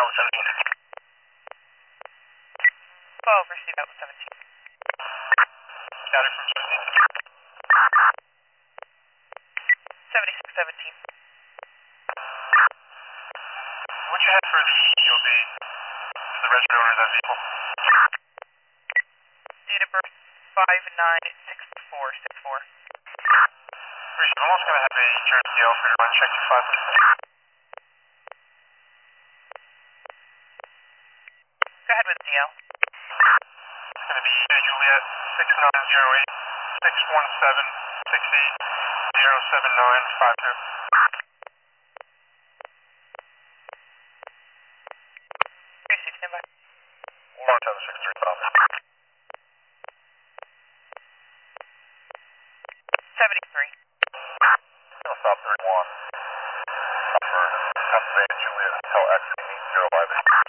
Bravo 17. 12, receive out 17. Scattered from 17. 76, 17. What'd you head for the EOB? The registered owner of that vehicle? Date of birth 596464. Appreciate it. I'm also going to have a Jersey DL for your run. Check 25. Go ahead with DL. It's going to be Juliet 6908 617 68 07952. Tracy, stand by. 1763,000. 73. I'll stop 31. For Pennsylvania Juliet Hotel X 8058.